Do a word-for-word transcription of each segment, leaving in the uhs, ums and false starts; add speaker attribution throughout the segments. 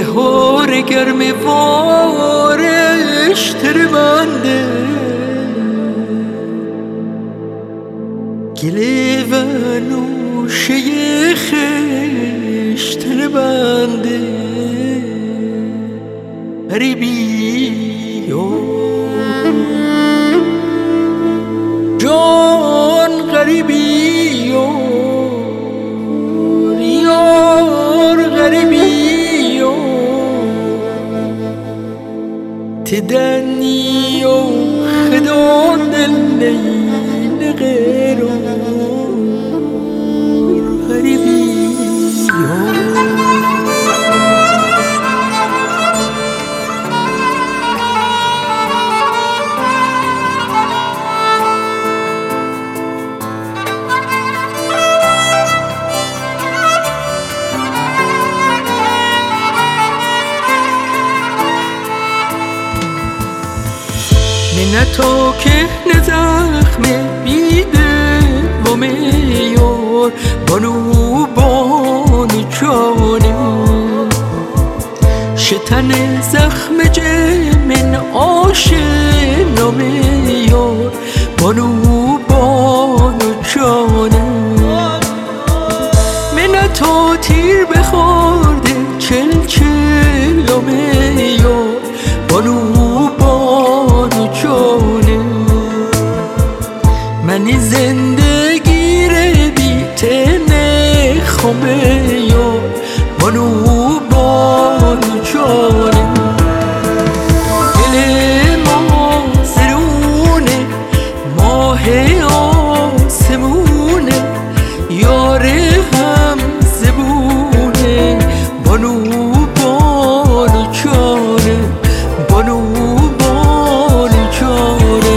Speaker 1: بهار گرم وارش تر بنده گله و نوشه خشتر بنده غریبی جان غریبی تدني وخدون الليل غيره غريبي نه تو که نزخم بیده و میار بانو بانو جانه شتن زخم جمن آشنا میار بانو بانو جانه من تو تیر بخورده چل چل و میار بانو منی زندگی ره بیتنه خمه یا بانو بانو جانه دل ما زرونه ماه آسمونه یار هم زبونه بانو بانو جانه بانو بانو جانه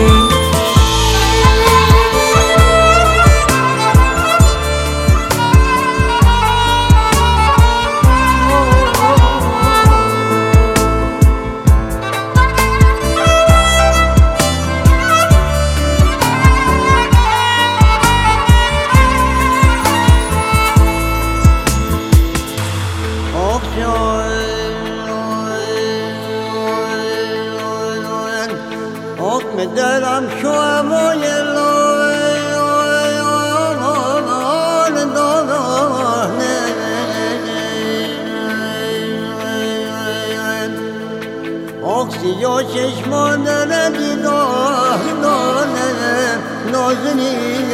Speaker 2: دلم شو اموی اکسیا چشمان داره دیدار داره نازنی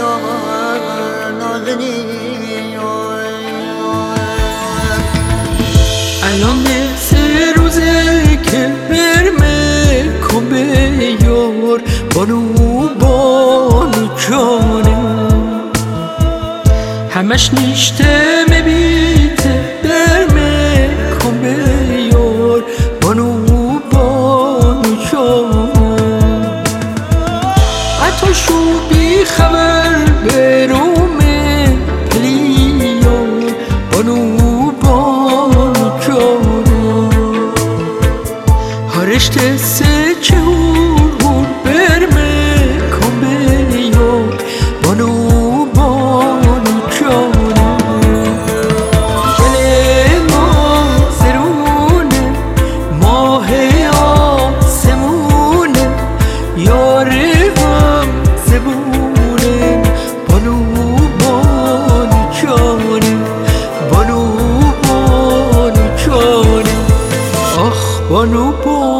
Speaker 2: نازنی
Speaker 1: الان سه روزه که برمه کن به یار بانو بانو جانه همش نیشته میبیته برمه کن به یار بانو بانو جانه حتی شو بی خبر برومه پلیار بانو بانو جانه هرشته سه چهور هور برمه کن به یار بانو بانو جانه گل ما زرونه ماه آسمونه یار هم زبونه بانو بانو جانه بانو بانو جانه آخ بانو بانو